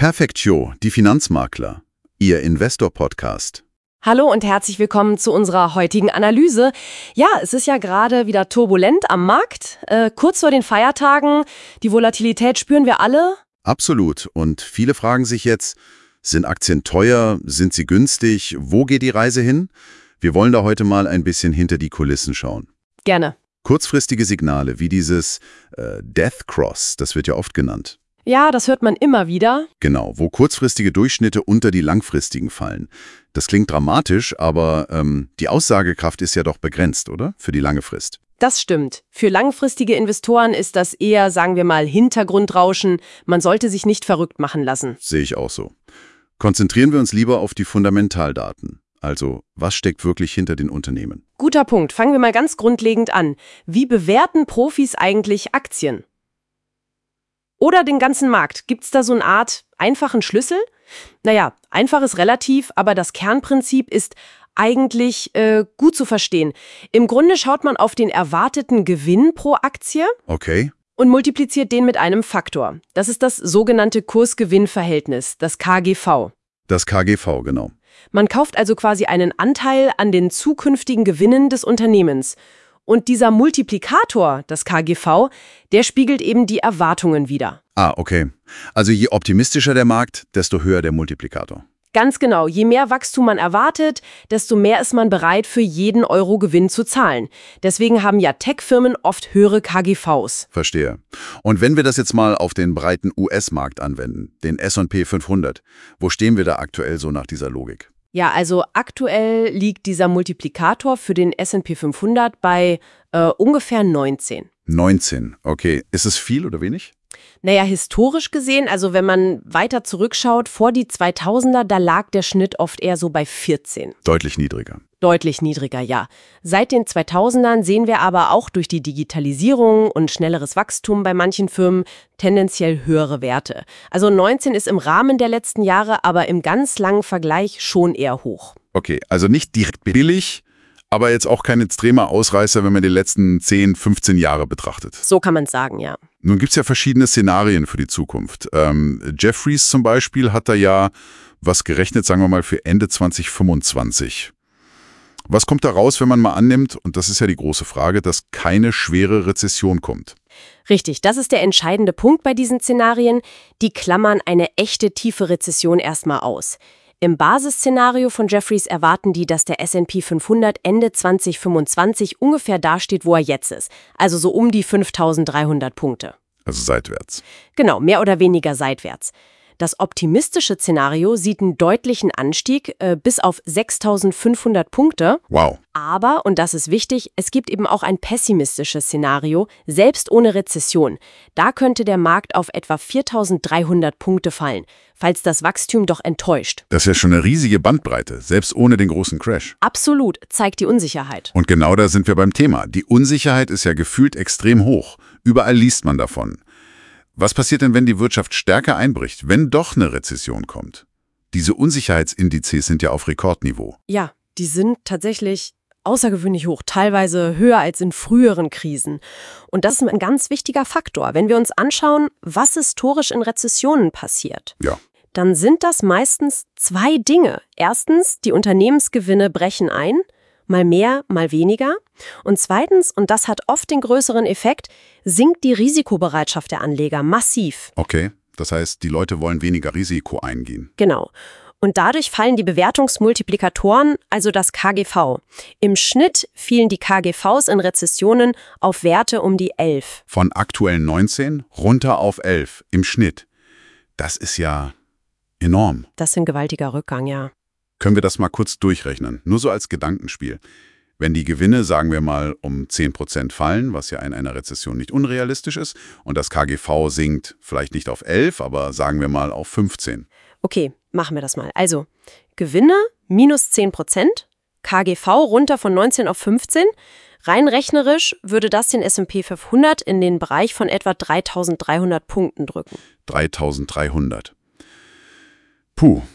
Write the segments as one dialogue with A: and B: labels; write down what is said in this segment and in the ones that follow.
A: Perfectio, die Finanzmakler, Ihr Investor-Podcast.
B: Hallo und herzlich willkommen zu unserer heutigen Analyse. Ja, es ist ja gerade wieder turbulent am Markt, kurz vor den Feiertagen. Die Volatilität spüren wir alle.
A: Absolut. Und viele fragen sich jetzt, sind Aktien teuer? Sind sie günstig? Wo geht die Reise hin? Wir wollen da heute mal ein bisschen hinter die Kulissen schauen.
B: Gerne.
A: Kurzfristige Signale wie dieses Death Cross, das wird ja oft genannt.
B: Ja, das hört man immer wieder.
A: Genau, wo kurzfristige Durchschnitte unter die langfristigen fallen. Das klingt dramatisch, aber die Aussagekraft ist ja doch begrenzt, oder? Für die lange Frist.
B: Das stimmt. Für langfristige Investoren ist das eher, sagen wir mal, Hintergrundrauschen. Man sollte sich nicht verrückt machen lassen.
A: Sehe ich auch so. Konzentrieren wir uns lieber auf die Fundamentaldaten. Also, was steckt wirklich hinter den Unternehmen?
B: Guter Punkt. Fangen wir mal ganz grundlegend an. Wie bewerten Profis eigentlich Aktien? Oder den ganzen Markt? Gibt es da so eine Art einfachen Schlüssel? Naja, einfach ist relativ, aber das Kernprinzip ist eigentlich gut zu verstehen. Im Grunde schaut man auf den erwarteten Gewinn pro Aktie
A: Okay.
B: und multipliziert den mit einem Faktor. Das ist das sogenannte Kurs-Gewinn-Verhältnis, das KGV.
A: Das KGV, genau.
B: Man kauft also quasi einen Anteil an den zukünftigen Gewinnen des Unternehmens. Und dieser Multiplikator, das KGV, der spiegelt eben die Erwartungen wider.
A: Ah, okay. Also je optimistischer der Markt, desto höher der Multiplikator.
B: Ganz genau, je mehr Wachstum man erwartet, desto mehr ist man bereit, für jeden Euro Gewinn zu zahlen. Deswegen haben ja Tech-Firmen oft höhere KGVs.
A: Verstehe. Und wenn wir das jetzt mal auf den breiten US-Markt anwenden, den S&P 500, wo stehen wir da aktuell so nach dieser Logik?
B: Ja, also aktuell liegt dieser Multiplikator für den S&P 500 bei ungefähr 19.
A: 19, okay. Ist es viel oder wenig?
B: Naja, historisch gesehen, also wenn man weiter zurückschaut, vor die 2000er, da lag der Schnitt oft eher so bei 14.
A: Deutlich niedriger.
B: Deutlich niedriger, ja. Seit den 2000ern sehen wir aber auch durch die Digitalisierung und schnelleres Wachstum bei manchen Firmen tendenziell höhere Werte. Also 19 ist im Rahmen der letzten Jahre, aber im ganz langen Vergleich schon eher hoch.
A: Okay, also nicht direkt billig, aber jetzt auch kein extremer Ausreißer, wenn man die letzten 10, 15 Jahre betrachtet.
B: So kann man es sagen, ja.
A: Nun gibt es ja verschiedene Szenarien für die Zukunft. Jefferies zum Beispiel hat da ja was gerechnet, sagen wir mal, für Ende 2025. Was kommt da raus, wenn man mal annimmt, und das ist ja die große Frage, dass keine schwere Rezession kommt?
B: Richtig, das ist der entscheidende Punkt bei diesen Szenarien. Die klammern eine echte tiefe Rezession erstmal aus. Im Basisszenario von Jefferies erwarten die, dass der S&P 500 Ende 2025 ungefähr dasteht, wo er jetzt ist. Also so um die 5.300 Punkte.
A: Also seitwärts.
B: Genau, mehr oder weniger seitwärts. Das optimistische Szenario sieht einen deutlichen Anstieg bis auf 6.500 Punkte.
A: Wow.
B: Aber, und das ist wichtig, es gibt eben auch ein pessimistisches Szenario, selbst ohne Rezession. Da könnte der Markt auf etwa 4.300 Punkte fallen, falls das Wachstum doch enttäuscht.
A: Das ist ja schon eine riesige Bandbreite, selbst ohne den großen Crash.
B: Absolut, zeigt die Unsicherheit.
A: Und genau da sind wir beim Thema. Die Unsicherheit ist ja gefühlt extrem hoch. Überall liest man davon. Was passiert denn, wenn die Wirtschaft stärker einbricht, wenn doch eine Rezession kommt? Diese Unsicherheitsindizes sind ja auf Rekordniveau.
B: Ja, die sind tatsächlich außergewöhnlich hoch, teilweise höher als in früheren Krisen. Und das ist ein ganz wichtiger Faktor. Wenn wir uns anschauen, was historisch in Rezessionen passiert,
A: Ja.
B: dann sind das meistens zwei Dinge. Erstens, die Unternehmensgewinne brechen ein, mal mehr, mal weniger. Und zweitens, und das hat oft den größeren Effekt, sinkt die Risikobereitschaft der Anleger massiv.
A: Okay, das heißt, die Leute wollen weniger Risiko eingehen.
B: Genau. Und dadurch fallen die Bewertungsmultiplikatoren, also das KGV. Im Schnitt fielen die KGVs in Rezessionen auf Werte um die 11.
A: Von aktuellen 19 runter auf 11 im Schnitt. Das ist ja enorm.
B: Das ist ein gewaltiger Rückgang, ja.
A: Können wir das mal kurz durchrechnen, nur so als Gedankenspiel. Wenn die Gewinne, sagen wir mal, um 10% fallen, was ja in einer Rezession nicht unrealistisch ist, und das KGV sinkt vielleicht nicht auf 11, aber sagen wir mal auf 15.
B: Okay, machen wir das mal. Also, Gewinne minus 10%, KGV runter von 19 auf 15. Rein rechnerisch würde das den S&P 500 in den Bereich von etwa 3.300 Punkten drücken.
A: 3.300. Puh,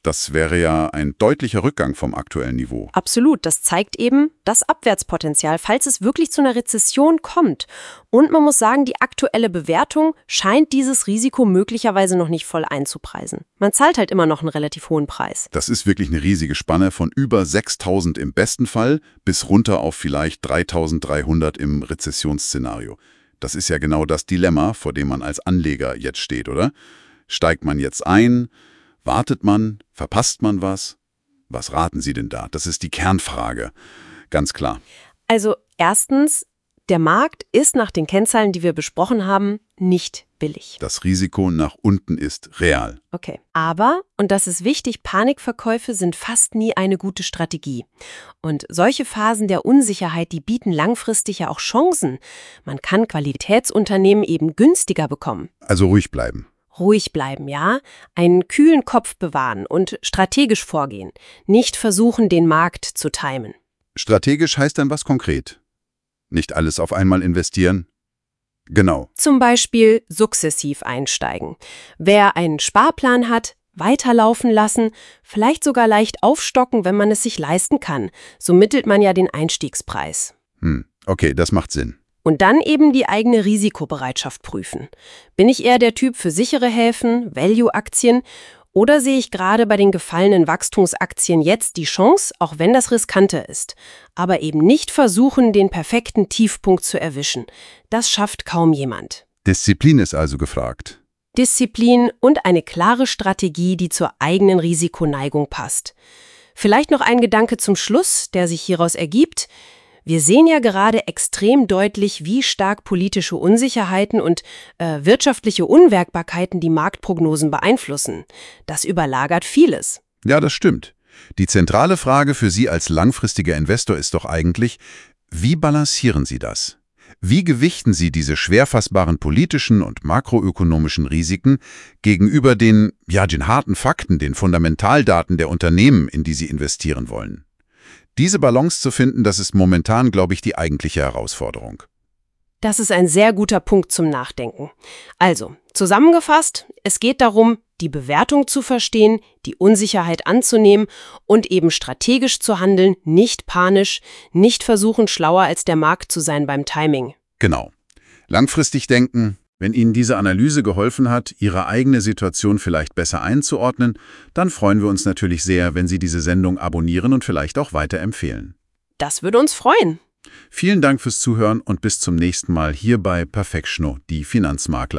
A: Das wäre ja ein deutlicher Rückgang vom aktuellen Niveau.
B: Absolut, das zeigt eben das Abwärtspotenzial, falls es wirklich zu einer Rezession kommt. Und man muss sagen, die aktuelle Bewertung scheint dieses Risiko möglicherweise noch nicht voll einzupreisen. Man zahlt halt immer noch einen relativ hohen Preis.
A: Das ist wirklich eine riesige Spanne von über 6.000 im besten Fall bis runter auf vielleicht 3.300 im Rezessionsszenario. Das ist ja genau das Dilemma, vor dem man als Anleger jetzt steht, oder? Steigt man jetzt ein? Wartet man? Verpasst man was? Was raten Sie denn da? Das ist die Kernfrage. Ganz klar.
B: Also erstens, der Markt ist nach den Kennzahlen, die wir besprochen haben, nicht billig.
A: Das Risiko nach unten ist real.
B: Okay. Aber, und das ist wichtig, Panikverkäufe sind fast nie eine gute Strategie. Und solche Phasen der Unsicherheit, die bieten langfristig ja auch Chancen. Man kann Qualitätsunternehmen eben günstiger bekommen.
A: Also ruhig bleiben.
B: Ruhig bleiben, ja, einen kühlen Kopf bewahren und strategisch vorgehen, nicht versuchen, den Markt zu timen.
A: Strategisch heißt dann was konkret? Nicht alles auf einmal investieren? Genau.
B: Zum Beispiel sukzessiv einsteigen. Wer einen Sparplan hat, weiterlaufen lassen, vielleicht sogar leicht aufstocken, wenn man es sich leisten kann. So mittelt man ja den Einstiegspreis.
A: Okay, das macht Sinn.
B: Und dann eben die eigene Risikobereitschaft prüfen. Bin ich eher der Typ für sichere Häfen, Value-Aktien, oder sehe ich gerade bei den gefallenen Wachstumsaktien jetzt die Chance, auch wenn das riskanter ist, aber eben nicht versuchen, den perfekten Tiefpunkt zu erwischen. Das schafft kaum jemand.
A: Disziplin ist also gefragt.
B: Disziplin und eine klare Strategie, die zur eigenen Risikoneigung passt. Vielleicht noch ein Gedanke zum Schluss, der sich hieraus ergibt. Wir sehen ja gerade extrem deutlich, wie stark politische Unsicherheiten und wirtschaftliche Unwägbarkeiten die Marktprognosen beeinflussen. Das überlagert vieles.
A: Ja, das stimmt. Die zentrale Frage für Sie als langfristiger Investor ist doch eigentlich, wie balancieren Sie das? Wie gewichten Sie diese schwer fassbaren politischen und makroökonomischen Risiken gegenüber den harten Fakten, den Fundamentaldaten der Unternehmen, in die Sie investieren wollen? Diese Balance zu finden, das ist momentan, glaube ich, die eigentliche Herausforderung.
B: Das ist ein sehr guter Punkt zum Nachdenken. Also, zusammengefasst, es geht darum, die Bewertung zu verstehen, die Unsicherheit anzunehmen und eben strategisch zu handeln, nicht panisch, nicht versuchen, schlauer als der Markt zu sein beim Timing.
A: Genau. Langfristig denken. Wenn Ihnen diese Analyse geholfen hat, Ihre eigene Situation vielleicht besser einzuordnen, dann freuen wir uns natürlich sehr, wenn Sie diese Sendung abonnieren und vielleicht auch weiterempfehlen.
B: Das würde uns freuen.
A: Vielen Dank fürs Zuhören und bis zum nächsten Mal hier bei Perfectiono, die Finanzmakler.